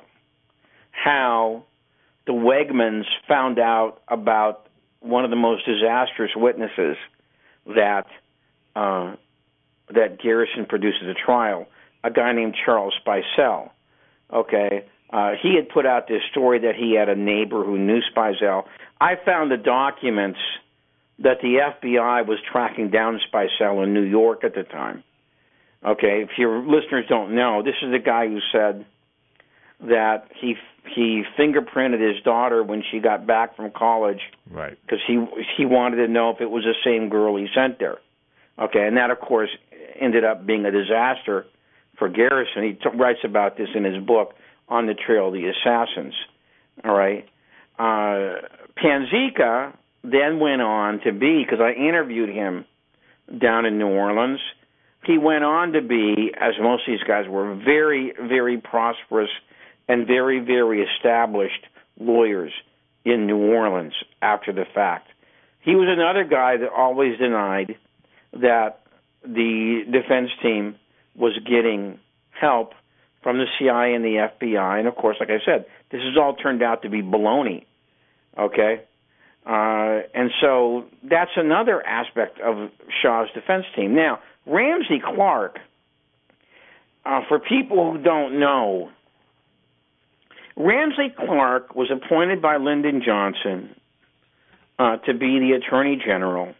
how the Wegmans found out about one of the most disastrous witnesses that uh, that Garrison produced at a trial, a guy named Charles Spicer. Okay, uh, he had put out this story that he had a neighbor who knew Spicer. I found the documents that the F B I was tracking down Spicer in New York at the time. Okay, if your listeners don't know, this is the guy who said that he he fingerprinted his daughter when she got back from college, right? Because he he wanted to know if it was the same girl he sent there. Okay, and that of course ended up being a disaster for Garrison. He t- writes about this in his book On the Trail of the Assassins. All right, uh, Ponseca then went on to be, because I interviewed him down in New Orleans. He went on to be, as most of these guys were, very, very prosperous and very, very established lawyers in New Orleans after the fact. He was another guy that always denied that the defense team was getting help from the C I A and the F B I. And, of course, like I said, this has all turned out to be baloney, okay? Uh, and so that's another aspect of Shaw's defense team. Now, Ramsey Clark, uh, for people who don't know, Ramsey Clark was appointed by Lyndon Johnson uh, to be the Attorney General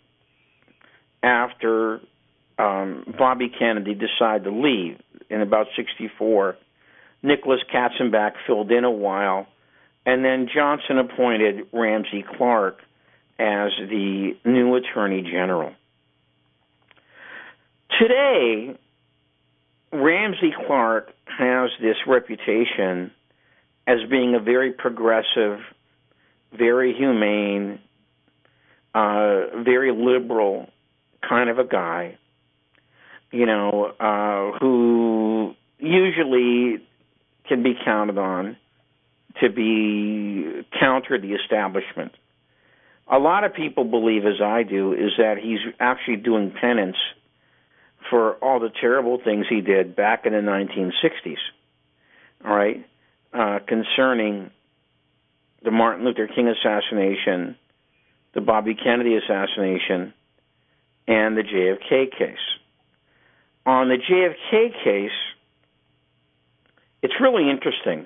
after um, Bobby Kennedy decided to leave in about sixty-four. Nicholas Katzenbach filled in a while, and then Johnson appointed Ramsey Clark as the new Attorney General. Today, Ramsey Clark has this reputation as being a very progressive, very humane, uh, very liberal kind of a guy, you know, uh, who usually can be counted on to be counter the establishment. A lot of people believe, as I do, is that he's actually doing penance for all the terrible things he did back in the nineteen sixties, all right, uh, concerning the Martin Luther King assassination, the Bobby Kennedy assassination, and the J F K case. On the J F K case, it's really interesting.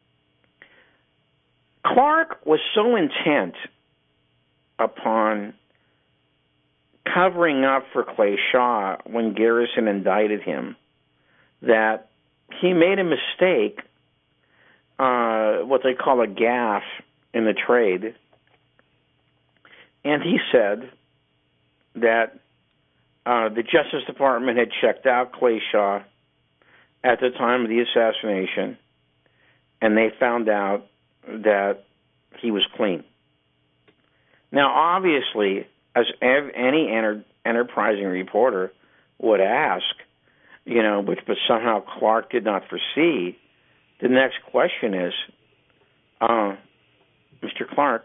Clark was so intent upon covering up for Clay Shaw when Garrison indicted him that he made a mistake, uh, what they call a gaffe in the trade, and he said that uh, the Justice Department had checked out Clay Shaw at the time of the assassination, and they found out that he was clean. Now, obviously, as any enterprising reporter would ask, you know, which but somehow Clark did not foresee, the next question is, uh, Mister Clark,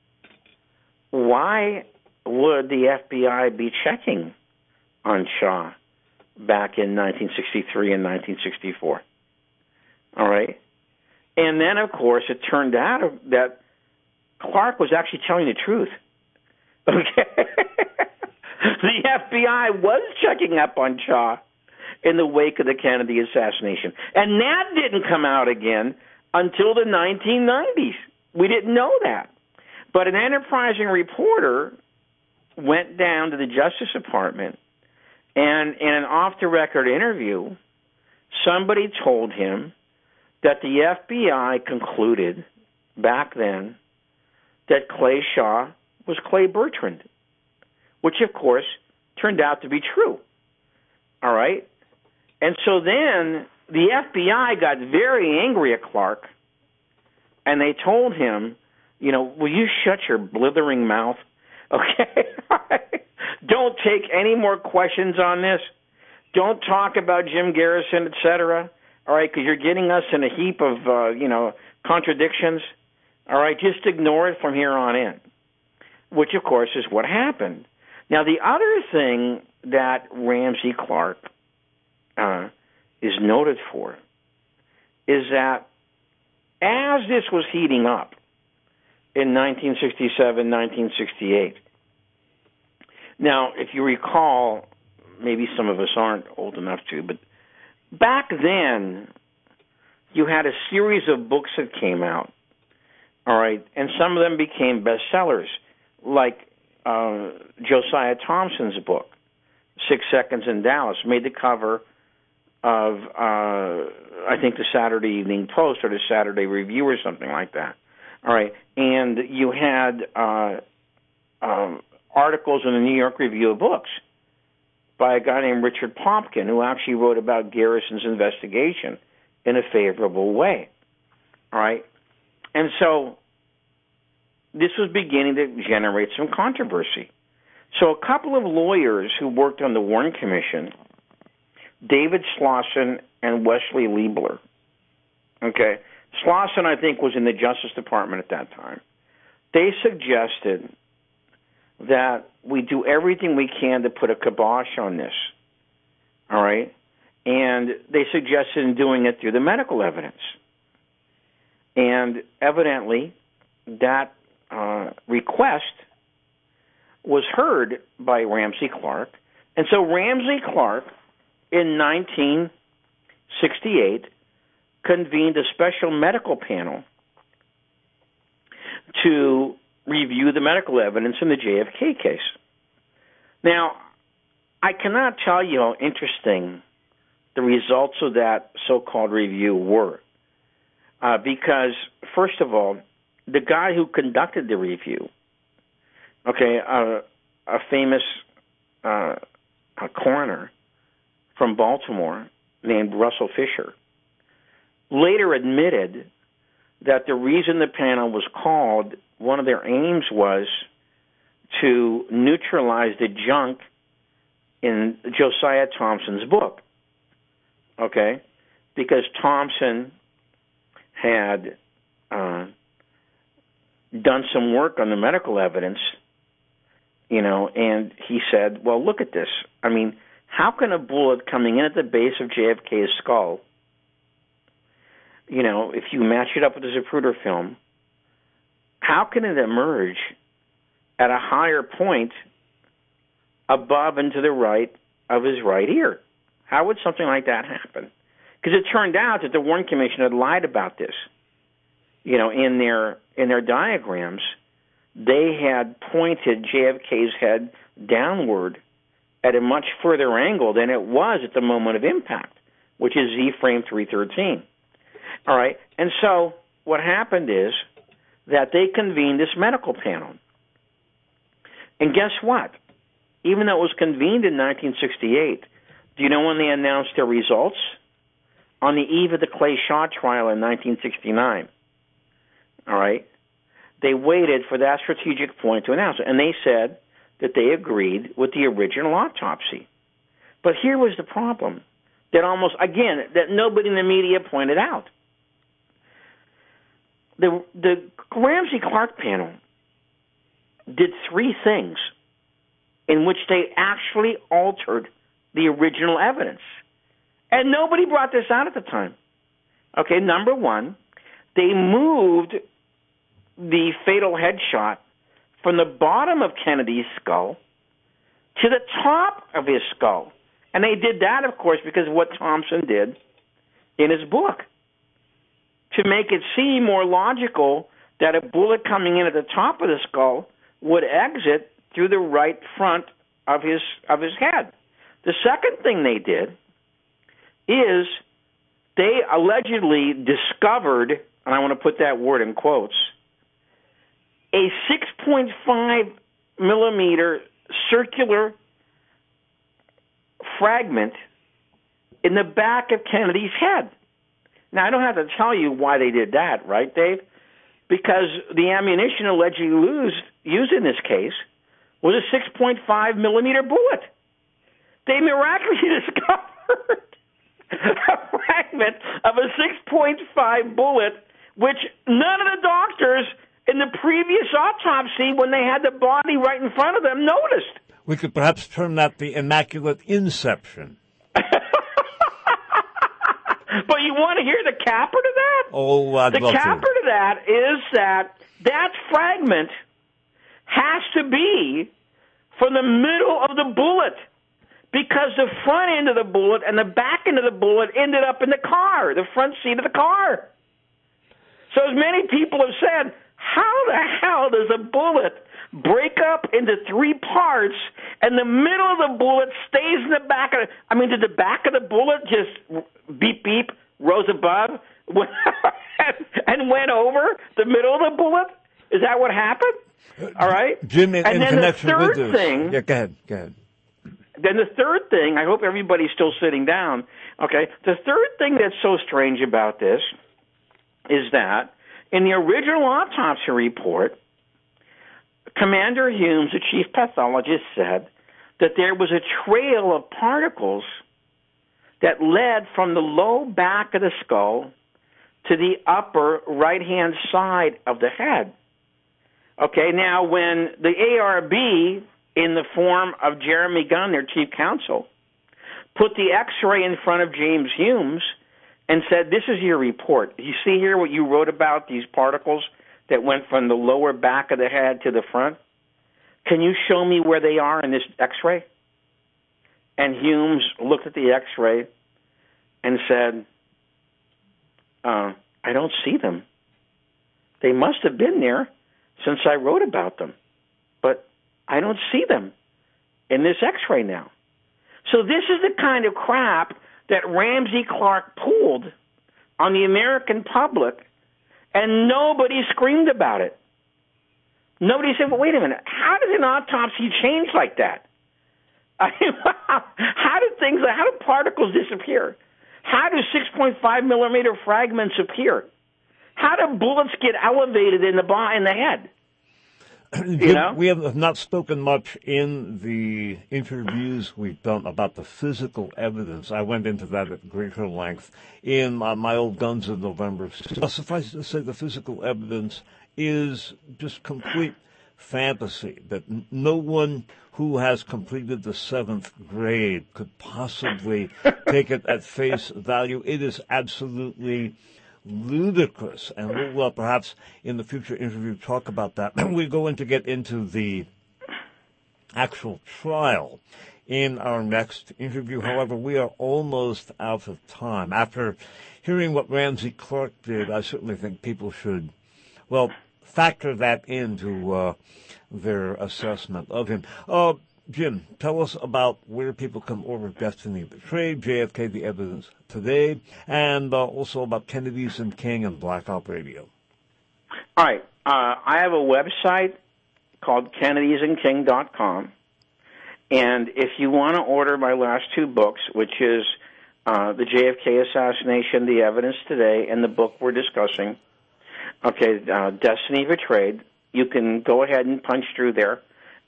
why would the F B I be checking on Shaw back in nineteen sixty-three and nineteen sixty-four? All right? And then, of course, it turned out that Clark was actually telling the truth. Okay? The F B I was checking up on Shaw in the wake of the Kennedy assassination. And that didn't come out again until the nineteen nineties. We didn't know that. But an enterprising reporter went down to the Justice Department, and in an off-the-record interview, somebody told him that the F B I concluded back then that Clay Shaw was Clay Bertrand, which, of course, turned out to be true. All right? And so then the F B I got very angry at Clark, and they told him, you know, will you shut your blithering mouth? Okay? Don't take any more questions on this. Don't talk about Jim Garrison, et cetera. All right, because you're getting us in a heap of, uh, you know, contradictions. All right, just ignore it from here on in, which, of course, is what happened. Now, the other thing that Ramsey Clark uh, is noted for is that as this was heating up in nineteen sixty-seven, nineteen sixty-eight, now, if you recall, maybe some of us aren't old enough to, but back then, you had a series of books that came out, all right, and some of them became bestsellers, like uh, Josiah Thompson's book, Six Seconds in Dallas, made the cover of, uh, I think, the Saturday Evening Post or the Saturday Review or something like that, all right, and you had uh, um, articles in the New York Review of Books by a guy named Richard Popkin, who actually wrote about Garrison's investigation in a favorable way. All right? And so this was beginning to generate some controversy. So a couple of lawyers who worked on the Warren Commission, David Slauson and Wesley Liebler, okay? Slauson, I think, was in the Justice Department at that time. They suggested that we do everything we can to put a kibosh on this, all right? And they suggested in doing it through the medical evidence. And evidently, that uh, request was heard by Ramsey Clark. And so Ramsey Clark, in nineteen sixty-eight, convened a special medical panel to review the medical evidence in the J F K case. Now, I cannot tell you how interesting the results of that so-called review were, uh, because, first of all, the guy who conducted the review, okay, uh, a famous uh, a coroner from Baltimore named Russell Fisher, later admitted that the reason the panel was called, one of their aims was to neutralize the junk in Josiah Thompson's book, okay? Because Thompson had uh, done some work on the medical evidence, you know, and he said, well, look at this. I mean, how can a bullet coming in at the base of J F K's skull, you know, if you match it up with the Zapruder film, how can it emerge at a higher point above and to the right of his right ear? How would something like that happen? Because it turned out that the Warren Commission had lied about this. You know, in their in their diagrams, they had pointed J F K's head downward at a much further angle than it was at the moment of impact, which is Z frame three thirteen. All right, and so what happened is that they convened this medical panel. And guess what? Even though it was convened in nineteen sixty-eight, do you know when they announced their results? On the eve of the Clay Shaw trial in nineteen sixty-nine. All right? They waited for that strategic point to announce it. And they said that they agreed with the original autopsy. But here was the problem that almost, again, that nobody in the media pointed out. The, the Ramsey-Clark panel did three things in which they actually altered the original evidence. And nobody brought this out at the time. Okay, number one, they moved the fatal headshot from the bottom of Kennedy's skull to the top of his skull. And they did that, of course, because of what Thompson did in his book, to make it seem more logical that a bullet coming in at the top of the skull would exit through the right front of his of his head. The second thing they did is they allegedly discovered, and I want to put that word in quotes, a six point five millimeter circular fragment in the back of Kennedy's head. Now, I don't have to tell you why they did that, right, Dave? Because the ammunition allegedly used, used in this case was a six point five millimeter bullet. They miraculously discovered a fragment of a six point five bullet, which none of the doctors in the previous autopsy, when they had the body right in front of them, noticed. We could perhaps term that the immaculate inception. But you want to hear the capper to that? Oh, I'd the love capper to. to that is that that fragment has to be from the middle of the bullet, because the front end of the bullet and the back end of the bullet ended up in the car, the front seat of the car. So as many people have said, how the hell does a bullet break up into three parts and the middle of the bullet stays in the back of it? I mean, did the back of the bullet just beep, beep, rose above and went over the middle of the bullet? Is that what happened? All right. Jim, in, and in then connection the third with this. thing, Yeah, go ahead, go ahead. Then the third thing, I hope everybody's still sitting down, okay? The third thing that's so strange about this is that in the original autopsy report, Commander Humes, the chief pathologist, said that there was a trail of particles that led from the low back of the skull to the upper right-hand side of the head. Okay, now when the A R B, in the form of Jeremy Gunn, their chief counsel, put the X-ray in front of James Humes and said, this is your report. You see here what you wrote about, these particles that went from the lower back of the head to the front? Can you show me where they are in this X-ray? And Humes looked at the X-ray and said, uh, I don't see them. They must have been there since I wrote about them, but I don't see them in this X-ray now. So this is the kind of crap that Ramsey-Clark pulled on the American public, and nobody screamed about it. Nobody said, well, wait a minute, how does an autopsy change like that? I mean, how do things, how do particles disappear? How do six point five millimeter fragments appear? How do bullets get elevated in the in the head? You know? We have not spoken much in the interviews we've done about the physical evidence. I went into that at greater length in my, my old Guns of November. Suffice to say, the physical evidence is just complete fantasy, that no one who has completed the seventh grade could possibly take it at face value. It is absolutely ludicrous, and we'll uh, perhaps in the future interview talk about that. We're going to get into the actual trial in our next interview. However, we are almost out of time. After hearing what Ramsey-Clark did, I certainly think people should, well, factor that into uh, their assessment of him. Uh, Jim, tell us about where people can order Destiny Betrayed, J F K, The Evidence Today, and uh, also about Kennedys and King and Blackout Radio. All right. Uh, I have a website called kennedys and king dot com, and if you want to order my last two books, which is uh, the J F K Assassination, The Evidence Today, and the book we're discussing, okay, uh, Destiny Betrayed, you can go ahead and punch through there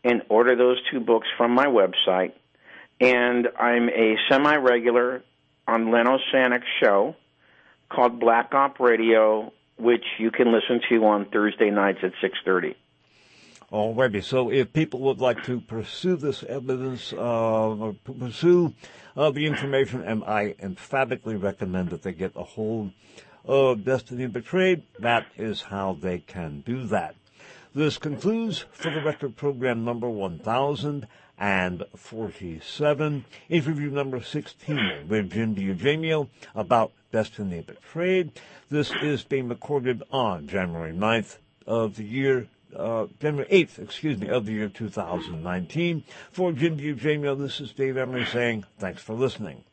and order those two books from my website. And I'm a semi-regular on Leno Sanek's show called Black Op Radio, which you can listen to on Thursday nights at six thirty. Alrighty, so if people would like to pursue this evidence, uh, or pursue uh, the information, and I emphatically recommend that they get a hold of Destiny Betrayed, that is how they can do that. This concludes For the Record program number one thousand forty-seven, interview number sixteen with Jim DiEugenido about Destiny Betrayed. This is being recorded on January ninth of the year Uh, January eighth, excuse me, of the year two thousand nineteen. For Jim DiEugenido, this is Dave Emery saying thanks for listening.